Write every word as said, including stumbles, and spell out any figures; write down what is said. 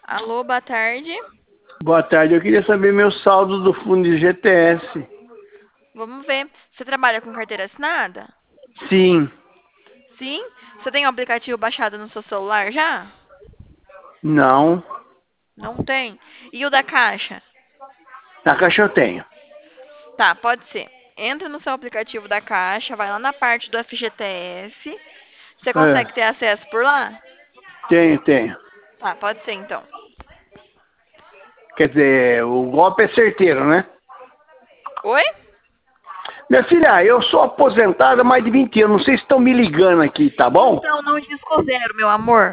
Alô, boa tarde. Boa tarde, eu queria saber meu saldo do fundo de G T S. Vamos ver. Você trabalha com carteira assinada? Sim, Sim? Você tem o aplicativo baixado no seu celular já? não. Não tem. E o da Caixa? Na caixa eu tenho. Tá, pode ser. Entra no seu aplicativo da Caixa, vai lá na parte do F G T S. Você consegue ter É, acesso por lá? tenho, tenho. Tá, pode ser então. Quer dizer, o golpe é certeiro, né? Oi? Minha filha, eu sou aposentado há mais de vinte anos. Não sei se estão me ligando aqui, tá bom? Então, não disco zero, meu amor.